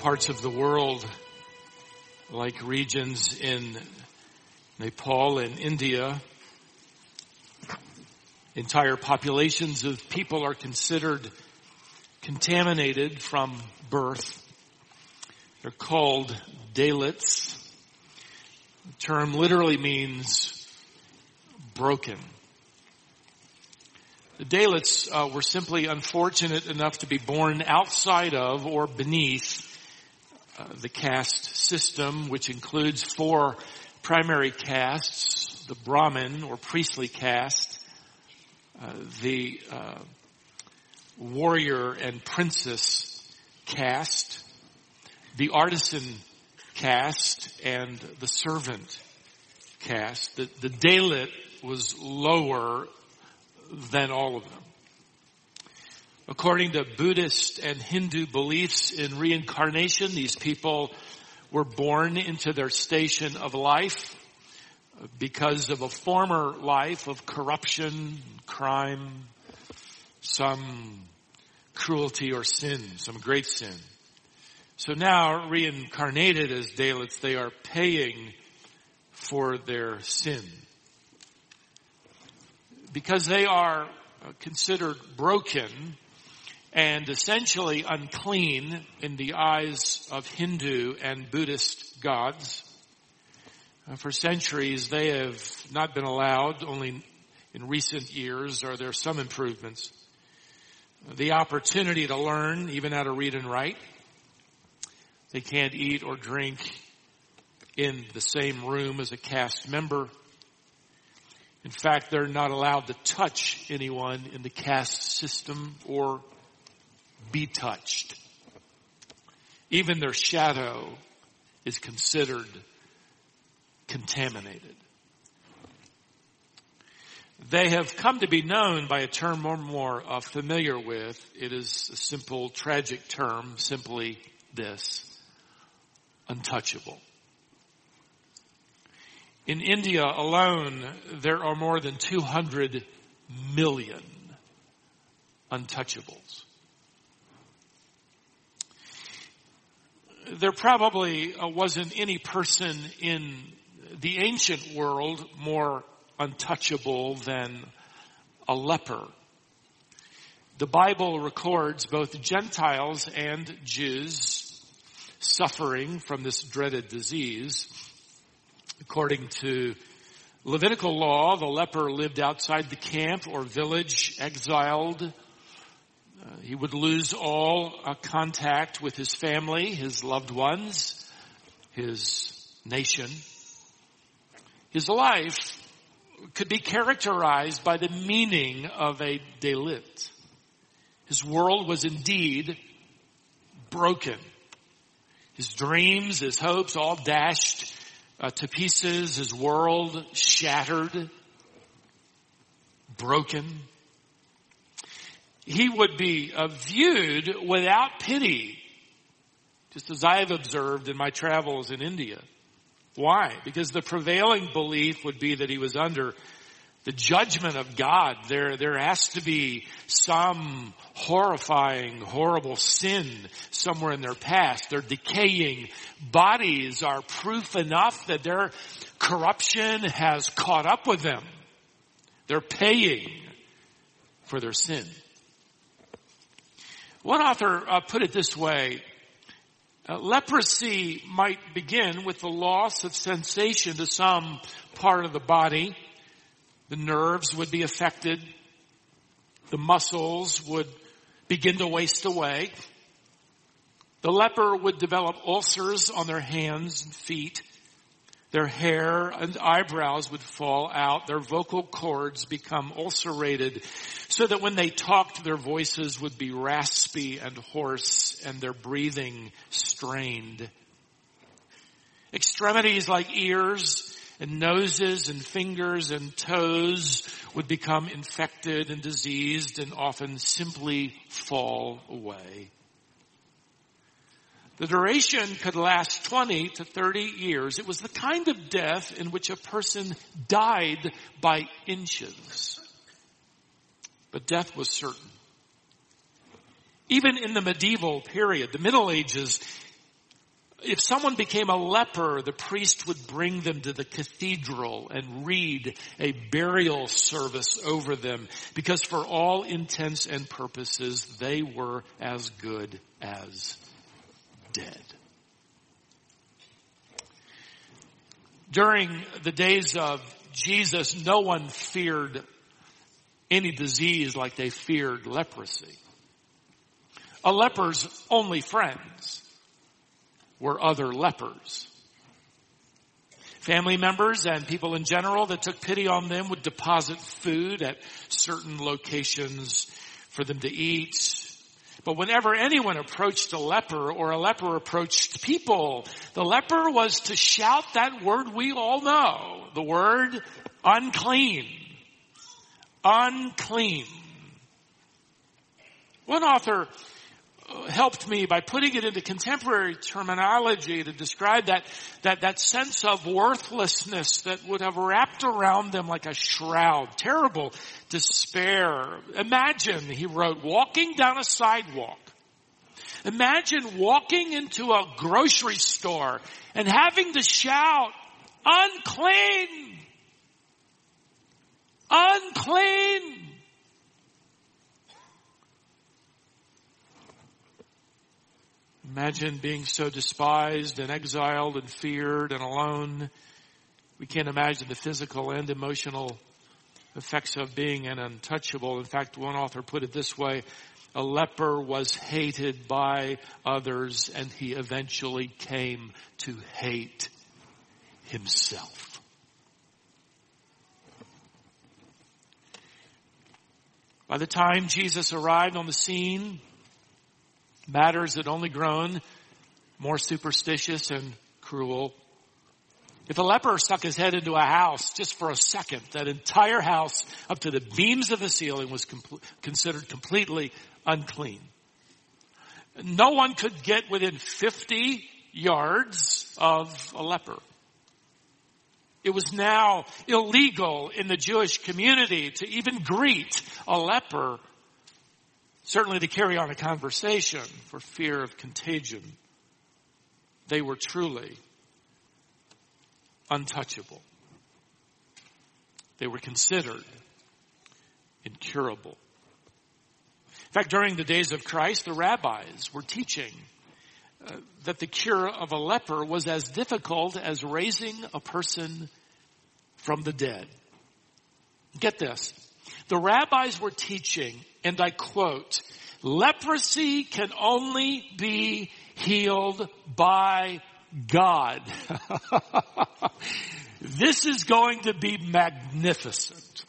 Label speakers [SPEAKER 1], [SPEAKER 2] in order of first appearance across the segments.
[SPEAKER 1] parts of the world, like regions in Nepal and India, entire populations of people are considered contaminated from birth. They're called Dalits. The term literally means broken. The Dalits were simply unfortunate enough to be born outside of or beneath the caste system, which includes 4 primary castes: the Brahmin or priestly caste, the warrior and princess caste, the artisan caste, and the servant caste. The Dalit was lower than all of them. According to Buddhist and Hindu beliefs in reincarnation, these people were born into their station of life because of a former life of corruption, crime, some cruelty or sin, some great sin. So now, reincarnated as Dalits, they are paying for their sin. Because they are considered broken and essentially unclean in the eyes of Hindu and Buddhist gods, for centuries they have not been allowed, only in recent years are there some improvements, the opportunity to learn even how to read and write. They can't eat or drink in the same room as a caste member. In fact, they're not allowed to touch anyone in the caste system or be touched. Even their shadow is considered contaminated. They have come to be known by a term we're more familiar with. It is a simple, tragic term, simply this: untouchable. In India alone, there are more than 200 million untouchables. There probably wasn't any person in the ancient world more untouchable than a leper. The Bible records both Gentiles and Jews suffering from this dreaded disease. According to Levitical law, the leper lived outside the camp or village, exiled. He would lose all contact with his family, his loved ones, his nation. His life could be characterized by the meaning of a Dalit. His world was indeed broken. His dreams, his hopes, all dashed to pieces, his world shattered, broken. He would be viewed without pity, just as I have observed in my travels in India. Why? Because the prevailing belief would be that he was under the judgment of God. There has to be some horrifying, horrible sin somewhere in their past. Their decaying bodies are proof enough that their corruption has caught up with them. They're paying for their sin. One author put it this way: leprosy might begin with the loss of sensation to some part of the body. The nerves would be affected. The muscles would begin to waste away. The leper would develop ulcers on their hands and feet. Their hair and eyebrows would fall out. Their vocal cords become ulcerated so that when they talked, their voices would be raspy and hoarse and their breathing strained. Extremities like ears and noses and fingers and toes would become infected and diseased and often simply fall away. The duration could last 20 to 30 years. It was the kind of death in which a person died by inches. But death was certain. Even in the medieval period, the Middle Ages, If someone became a leper, the priest would bring them to the cathedral and read a burial service over them, because for all intents and purposes, they were as good as dead. During the days of Jesus, no one feared any disease like they feared leprosy. A leper's only friends were other lepers. Family members and people in general that took pity on them would deposit food at certain locations for them to eat. But whenever anyone approached a leper or a leper approached people, the leper was to shout that word we all know, the word unclean. Unclean. One author helped me by putting it into contemporary terminology to describe that sense of worthlessness that would have wrapped around them like a shroud. Terrible despair. Imagine, he wrote, walking down a sidewalk. Imagine walking into a grocery store and having to shout, unclean! Unclean! Imagine being so despised and exiled and feared and alone. We can't imagine the physical and emotional effects of being an untouchable. In fact, one author put it this way: a leper was hated by others, and he eventually came to hate himself. By the time Jesus arrived on the scene, matters had only grown more superstitious and cruel. If a leper stuck his head into a house just for a second, that entire house up to the beams of the ceiling was considered completely unclean. No one could get within 50 yards of a leper. It was now illegal in the Jewish community to even greet a leper, certainly to carry on a conversation for fear of contagion. They were truly untouchable. They were considered incurable. In fact, during the days of Christ, the rabbis were teaching that the cure of a leper was as difficult as raising a person from the dead. Get this. The rabbis were teaching, and I quote, leprosy can only be healed by God. This is going to be magnificent.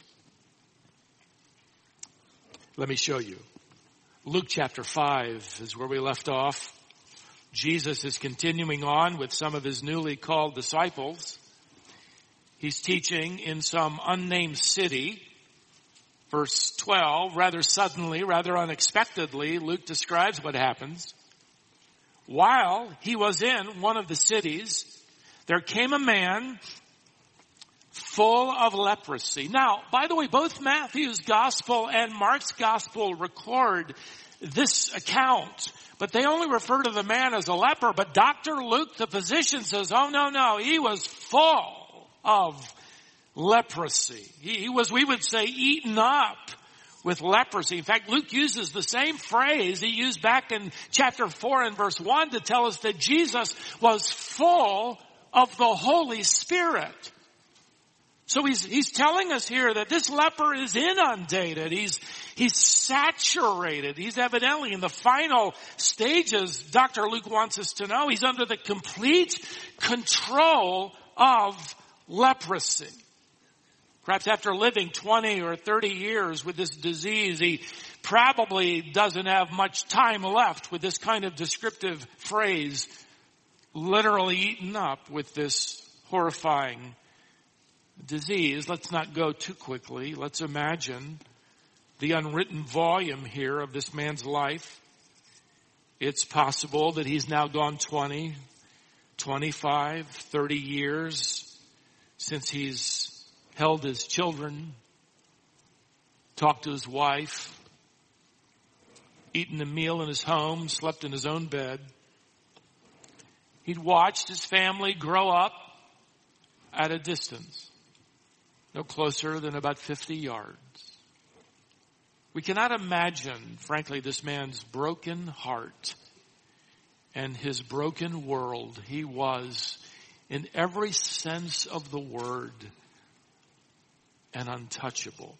[SPEAKER 1] Let me show you. Luke chapter 5 is where we left off. Jesus is continuing on with some of his newly called disciples. He's teaching in some unnamed city. Verse 12, rather suddenly, rather unexpectedly, Luke describes what happens. While he was in one of the cities, there came a man full of leprosy. Now, by the way, both Matthew's gospel and Mark's gospel record this account, but they only refer to the man as a leper. But Dr. Luke, the physician, says, oh, no, he was full of leprosy. He was, we would say, eaten up with leprosy. In fact, Luke uses the same phrase he used back in chapter 4 and verse 1 to tell us that Jesus was full of the Holy Spirit. So he's telling us here that this leper is inundated. He's saturated. He's evidently in the final stages, Dr. Luke wants us to know. He's under the complete control of leprosy. Perhaps after living 20 or 30 years with this disease, he probably doesn't have much time left with this kind of descriptive phrase, literally eaten up with this horrifying disease. Let's not go too quickly. Let's imagine the unwritten volume here of this man's life. It's possible that he's now gone 20, 25, 30 years since he's held his children, talked to his wife, eaten a meal in his home, slept in his own bed. He'd watched his family grow up at a distance, no closer than about 50 yards. We cannot imagine, frankly, this man's broken heart and his broken world. He was, in every sense of the word, an untouchable.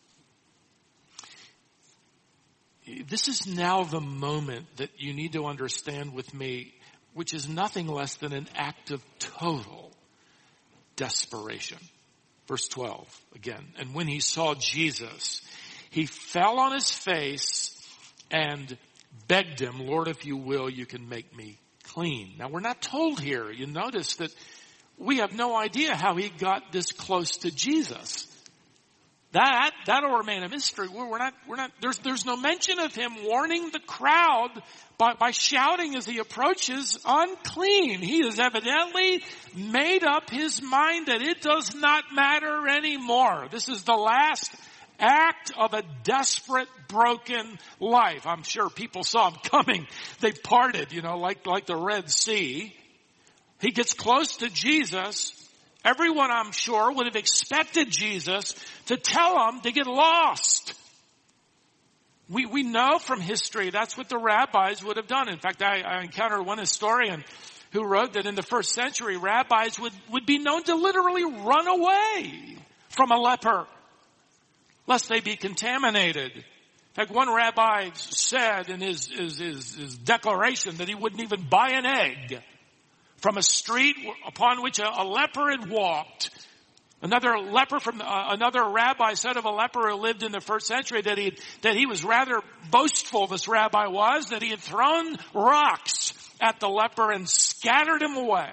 [SPEAKER 1] This is now the moment that you need to understand with me, which is nothing less than an act of total desperation. Verse 12 again. And when he saw Jesus, he fell on his face and begged him, Lord, if you will, you can make me clean. Now we're not told here. You notice that we have no idea how he got this close to Jesus. That'll remain a mystery. There's no mention of him warning the crowd by shouting as he approaches, unclean. He has evidently made up his mind that it does not matter anymore. This is the last act of a desperate, broken life. I'm sure people saw him coming. They parted, like the Red Sea. He gets close to Jesus. Everyone, I'm sure, would have expected Jesus to tell him to get lost. We know from history that's what the rabbis would have done. In fact, I encountered one historian who wrote that in the first century, rabbis would be known to literally run away from a leper, lest they be contaminated. In fact, one rabbi said in his declaration that he wouldn't even buy an egg from a street upon which a leper had walked. Another rabbi said of a leper who lived in the first century that he was rather boastful, this rabbi was, that he had thrown rocks at the leper and scattered him away.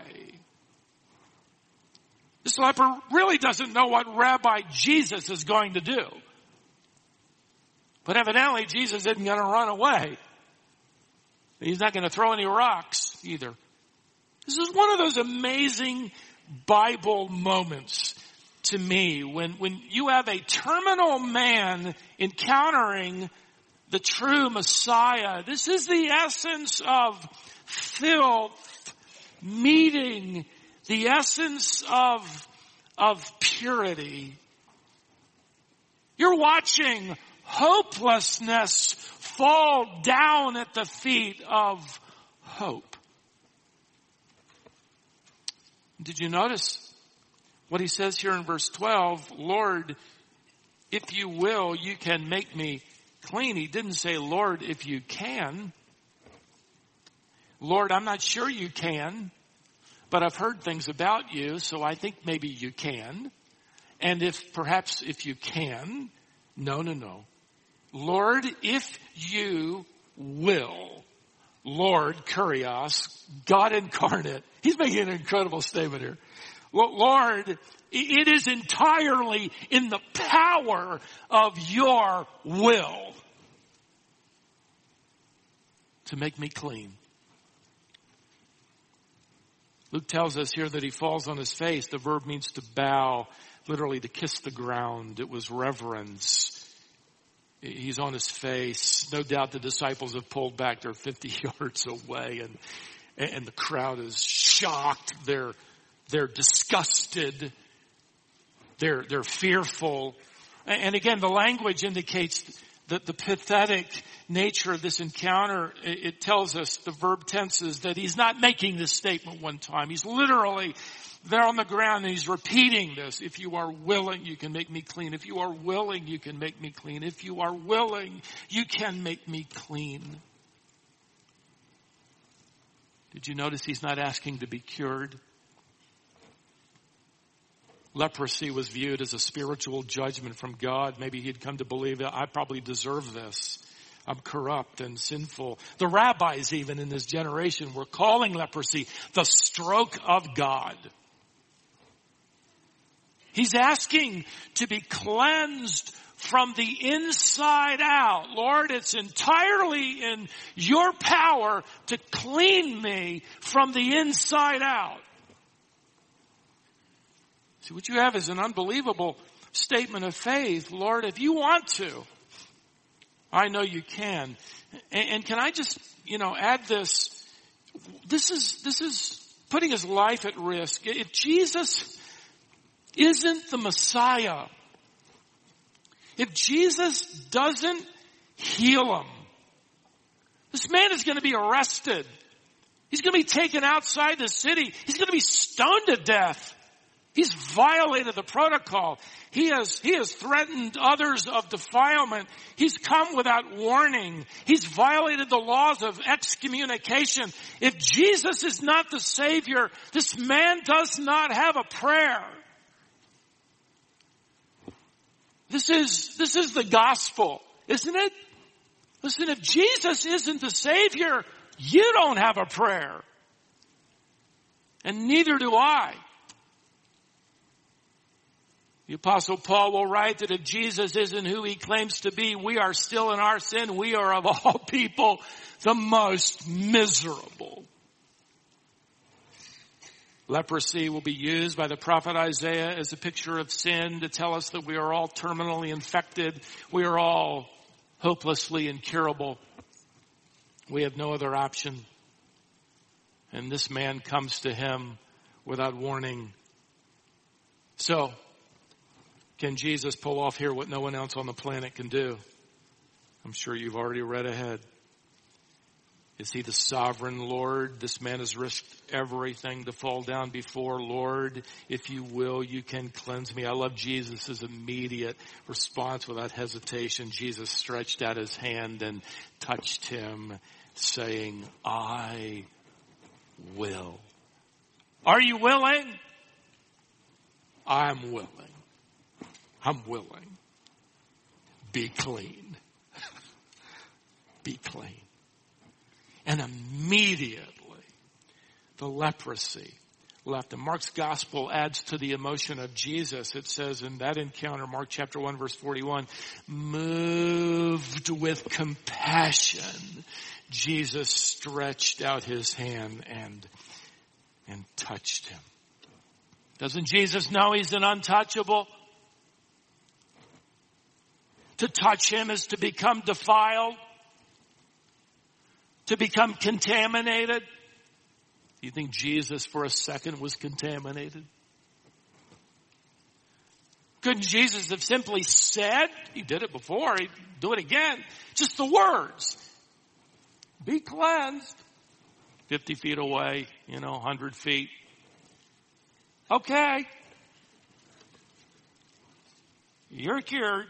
[SPEAKER 1] This leper really doesn't know what Rabbi Jesus is going to do. But evidently Jesus isn't going to run away. He's not going to throw any rocks either. This is one of those amazing Bible moments to me when you have a terminal man encountering the true Messiah. This is the essence of filth meeting the essence of purity. You're watching hopelessness fall down at the feet of hope. Did you notice what he says here in verse 12? Lord, if you will, you can make me clean. He didn't say, Lord, if you can. Lord, I'm not sure you can, but I've heard things about you, so I think maybe you can. And if you can, no. Lord, if you will. Lord, Kurios, God incarnate. He's making an incredible statement here. Lord, it is entirely in the power of your will to make me clean. Luke tells us here that he falls on his face. The verb means to bow, literally to kiss the ground. It was reverence. He's on his face. No doubt the disciples have pulled back. They're 50 yards away and the crowd is shocked. They're disgusted. They're fearful. And again, the language indicates that the pathetic nature of this encounter. It tells us, the verb tenses, that he's not making this statement one time. He's literally there on the ground and he's repeating this. If you are willing, you can make me clean. If you are willing, you can make me clean. If you are willing, you can make me clean. Did you notice he's not asking to be cured? Leprosy was viewed as a spiritual judgment from God. Maybe he'd come to believe that I probably deserve this. I'm corrupt and sinful. The rabbis even in this generation were calling leprosy the stroke of God. He's asking to be cleansed from the inside out. Lord, it's entirely in your power to clean me from the inside out. See, what you have is an unbelievable statement of faith. Lord, if you want to, I know you can. And can I just, add this? This is putting his life at risk. If Jesus isn't the Messiah, if Jesus doesn't heal him, this man is going to be arrested. He's going to be taken outside the city. He's going to be stoned to death. He's violated the protocol. He has threatened others of defilement. He's come without warning. He's violated the laws of excommunication. If Jesus is not the Savior, this man does not have a prayer. This is the gospel, isn't it? Listen, if Jesus isn't the Savior, you don't have a prayer. And neither do I. The Apostle Paul will write that if Jesus isn't who he claims to be, we are still in our sin. We are of all people the most miserable. Leprosy will be used by the prophet Isaiah as a picture of sin to tell us that we are all terminally infected. We are all hopelessly incurable. We have no other option. And this man comes to him without warning. So, can Jesus pull off here what no one else on the planet can do? I'm sure you've already read ahead. Is he the sovereign Lord? This man has risked everything to fall down before. Lord, if you will, you can cleanse me. I love Jesus' immediate response without hesitation. Jesus stretched out his hand and touched him, saying, I will. Are you willing? I'm willing. I'm willing. Be clean. Be clean. And immediately the leprosy left him. Mark's gospel adds to the emotion of Jesus. It says in that encounter, Mark chapter 1 verse 41, moved with compassion, Jesus stretched out his hand and touched him. Doesn't Jesus know he's an untouchable? To touch him is to become defiled, to become contaminated. Do you think Jesus for a second was contaminated? Couldn't Jesus have simply said, he did it before, he'd do it again, just the words, be cleansed, 50 feet away, 100 feet. Okay. You're cured.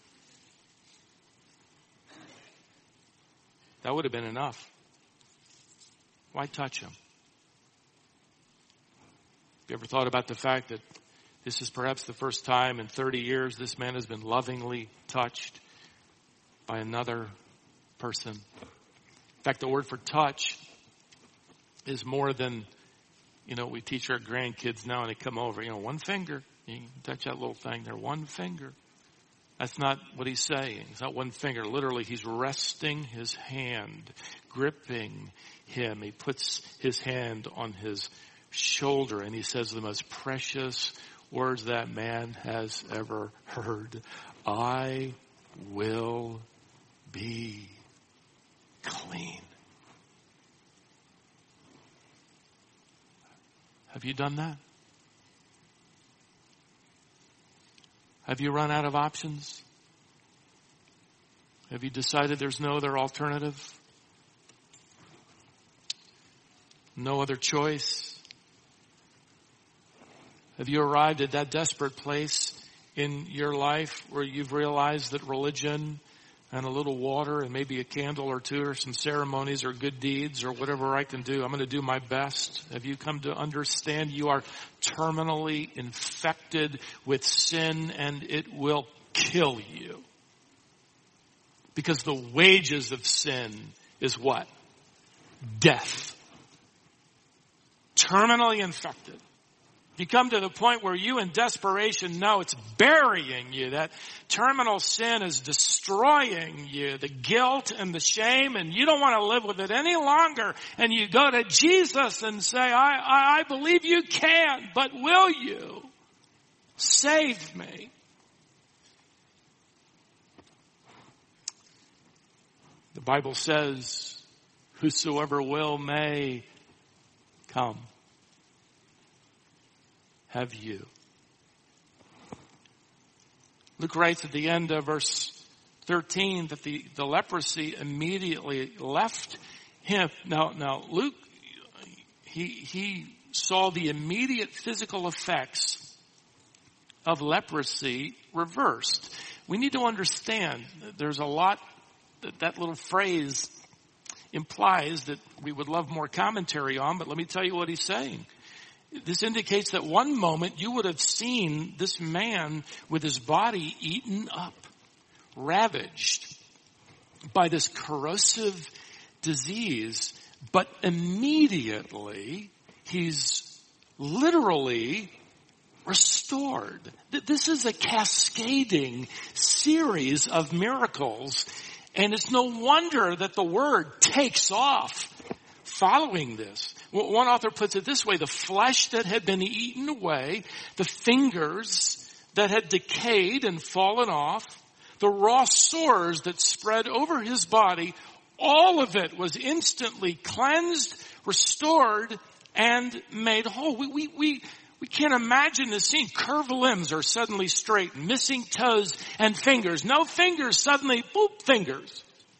[SPEAKER 1] That would have been enough. Why touch him? You ever thought about the fact that this is perhaps the first time in 30 years this man has been lovingly touched by another person? In fact, the word for touch is more than, we teach our grandkids now and they come over, one finger. You can touch that little thing there, one finger. That's not what he's saying. It's not one finger. Literally, he's resting his hand, gripping him. He puts his hand on his shoulder and he says the most precious words that man has ever heard. I will be clean. Have you done that? Have you run out of options? Have you decided there's no other alternative? No other choice? Have you arrived at that desperate place in your life where you've realized that religion and a little water and maybe a candle or two or some ceremonies or good deeds or whatever I can do, I'm going to do my best? Have you come to understand you are terminally infected with sin and it will kill you? Because the wages of sin is what? Death. Terminally infected. You come to the point where you in desperation know it's burying you. That terminal sin is destroying you. The guilt and the shame, and you don't want to live with it any longer. And you go to Jesus and say, I believe you can, but will you save me? The Bible says, whosoever will may come. Have you? Luke writes at the end of verse 13 that the leprosy immediately left him. Now Luke, he saw the immediate physical effects of leprosy reversed. We need to understand there's a lot that little phrase implies that we would love more commentary on, but let me tell you what he's saying. This indicates that one moment you would have seen this man with his body eaten up, ravaged by this corrosive disease, but immediately he's literally restored. This is a cascading series of miracles, and it's no wonder that the word takes off following this. One author puts it this way: the flesh that had been eaten away, the fingers that had decayed and fallen off, the raw sores that spread over his body, all of it was instantly cleansed, restored, and made whole. We can't imagine this scene. Curved limbs are suddenly straight, missing toes and fingers. No fingers, suddenly, boop, fingers.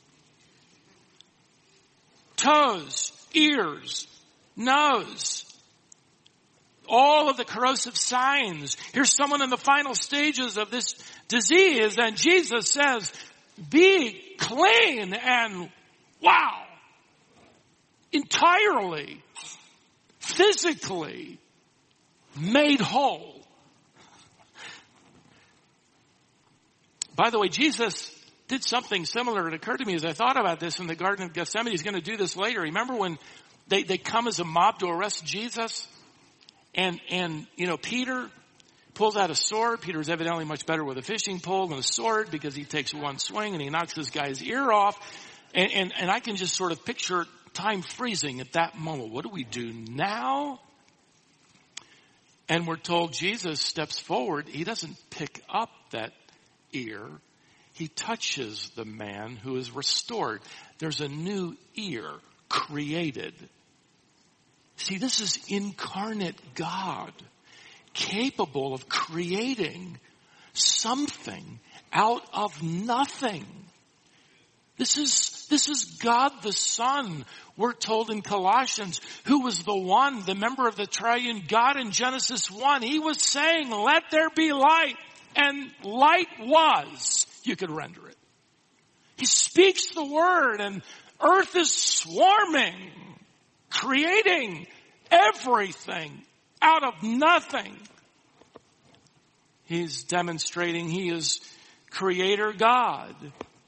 [SPEAKER 1] Toes, ears, nose. All of the corrosive signs. Here's someone in the final stages of this disease, and Jesus says, be clean, and wow, entirely, physically made whole. By the way, Jesus did something similar. It occurred to me as I thought about this in the Garden of Gethsemane. He's going to do this later. Remember when they come as a mob to arrest Jesus? And Peter pulls out a sword. Peter's evidently much better with a fishing pole than a sword because he takes one swing and he knocks this guy's ear off. And I can just sort of picture time freezing at that moment. What do we do now? And we're told Jesus steps forward. He doesn't pick up that ear. He touches the man who is restored. There's a new ear created. See, this is incarnate God, capable of creating something out of nothing. This is God the Son, we're told in Colossians, who was the member of the triune God in Genesis 1. He was saying, let there be light, and light was. You could render it. He speaks the word, and earth is swarming, creating everything out of nothing. He's demonstrating he is creator God.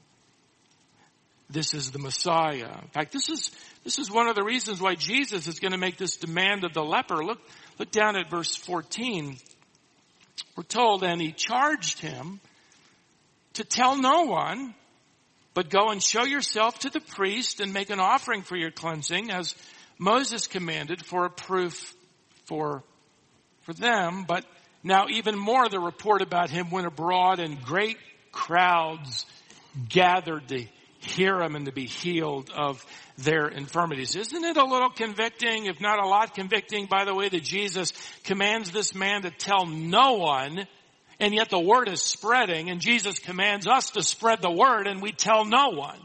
[SPEAKER 1] This is the Messiah. In fact, this is one of the reasons why Jesus is going to make this demand of the leper. Look down at verse 14. We're told, and he charged him to tell no one, but go and show yourself to the priest and make an offering for your cleansing, as Moses commanded, for a proof for them. But now even more, the report about him went abroad, and great crowds gathered to hear him and to be healed of their infirmities. Isn't it a little convicting, if not a lot convicting, by the way, that Jesus commands this man to tell no one, and yet the word is spreading, and Jesus commands us to spread the word, and we tell no one.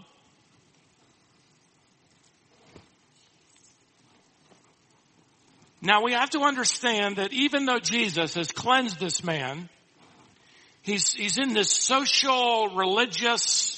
[SPEAKER 1] Now we have to understand that even though Jesus has cleansed this man, he's in this social, religious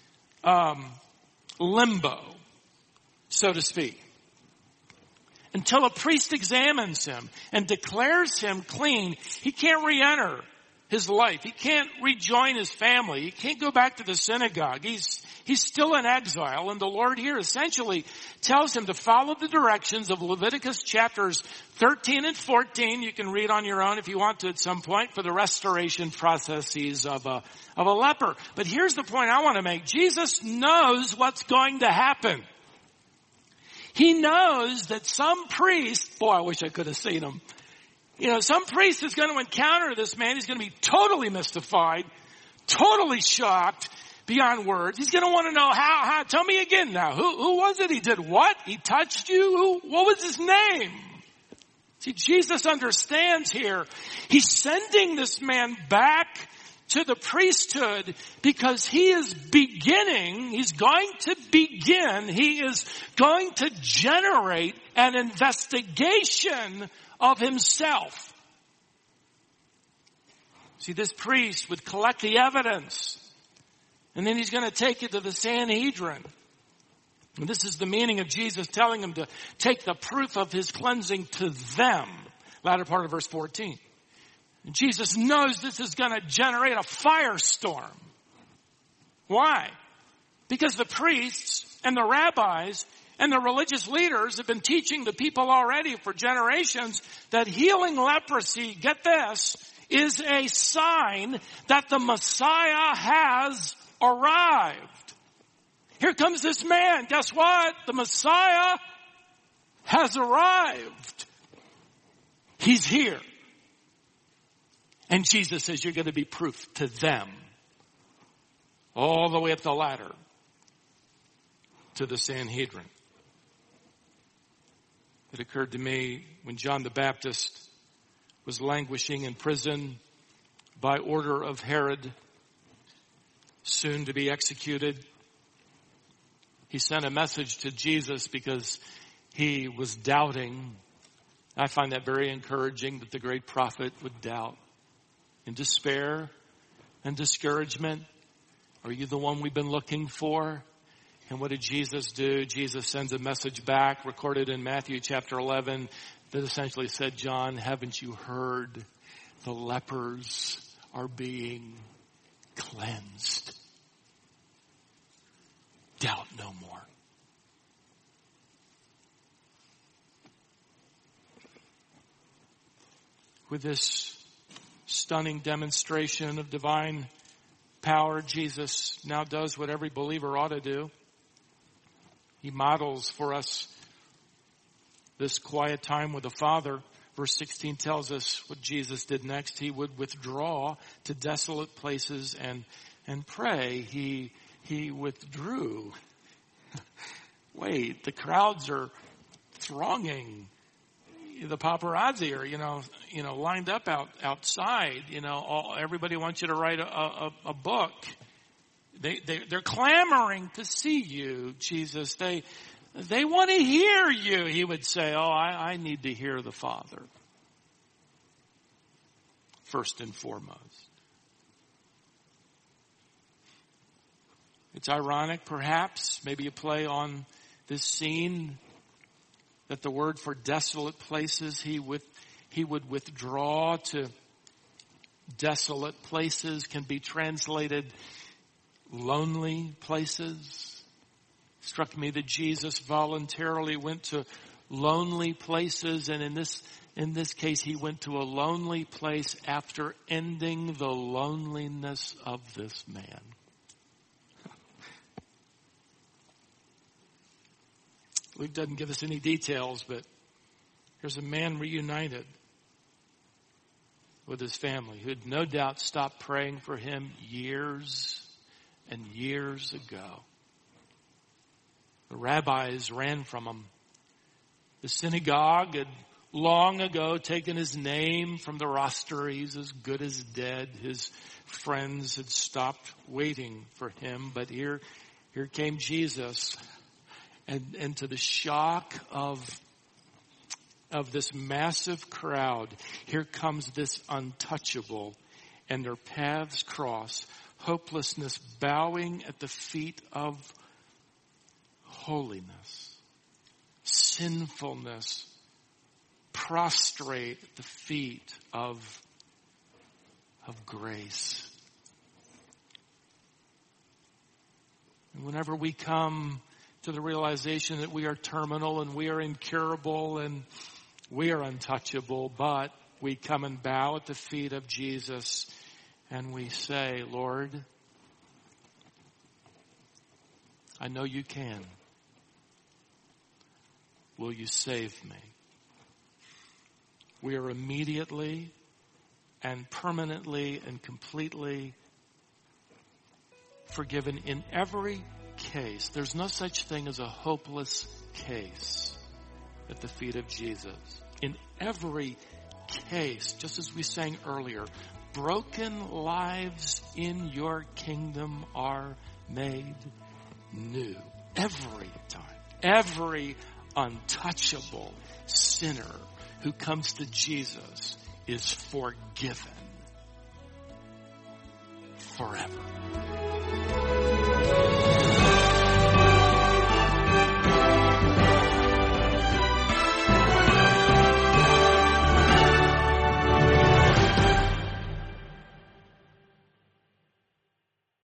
[SPEAKER 1] limbo, so to speak, until a priest examines him and declares him clean. He can't re-enter his life. He can't rejoin his family. He can't go back to the synagogue. He's still in exile, and the Lord here essentially tells him to follow the directions of Leviticus chapters 13 and 14. You can read on your own if you want to at some point, for the restoration processes of a leper. But here's the point I want to make. Jesus knows what's going to happen. He knows that some priest, boy, I wish I could have seen him. Some priest is going to encounter this man. He's going to be totally mystified, totally shocked beyond words. He's going to want to know how, tell me again now. Who was it? He did what? He touched you? What was his name? See, Jesus understands here. He's sending this man back to the priesthood because he is going to generate an investigation of himself. See, this priest would collect the evidence, and then he's going to take it to the Sanhedrin. And this is the meaning of Jesus telling him to take the proof of his cleansing to them. Latter part of verse 14. And Jesus knows this is going to generate a firestorm. Why? Because the priests and the rabbis and the religious leaders have been teaching the people already for generations that healing leprosy, get this, is a sign that the Messiah has arrived. Here comes this man. Guess what? The Messiah has arrived. He's here. And Jesus says, you're going to be proof to them. All the way up the ladder to the Sanhedrin. It occurred to me when John the Baptist was languishing in prison by order of Herod, soon to be executed. He sent a message to Jesus because he was doubting. I find that very encouraging that the great prophet would doubt. In despair and discouragement, are you the one we've been looking for? And what did Jesus do? Jesus sends a message back recorded in Matthew chapter 11 that essentially said, John, haven't you heard the lepers are being cleansed? Doubt no more. With this stunning demonstration of divine power, Jesus now does what every believer ought to do. He models for us this quiet time with the Father. Verse 16 tells us what Jesus did next. He would withdraw to desolate places and pray. He withdrew. Wait, the crowds are thronging. The paparazzi are, lined up outside. Everybody wants you to write a book. They're clamoring to see you, Jesus. They want to hear you. He would say, I need to hear the Father. First and foremost. It's ironic, perhaps, maybe a play on this scene, that the word for desolate places, he would withdraw to desolate places, can be translated lonely places. It struck me that Jesus voluntarily went to lonely places, and in this case he went to a lonely place after ending the loneliness of this man. Luke doesn't give us any details, but here's a man reunited with his family who had no doubt stopped praying for him years and years ago. The rabbis ran from him. The synagogue had long ago taken his name from the roster. He's as good as dead. His friends had stopped waiting for him, but here came Jesus. And to the shock of this massive crowd, here comes this untouchable, and their paths cross. Hopelessness bowing at the feet of holiness. Sinfulness prostrate at the feet of grace. And whenever we come to the realization that we are terminal and we are incurable and we are untouchable, but we come and bow at the feet of Jesus and we say, Lord, I know you can. Will you save me? We are immediately and permanently and completely forgiven in every case. There's no such thing as a hopeless case at the feet of Jesus. In every case, just as we sang earlier, broken lives in your kingdom are made new. Every time. Every untouchable sinner who comes to Jesus is forgiven forever.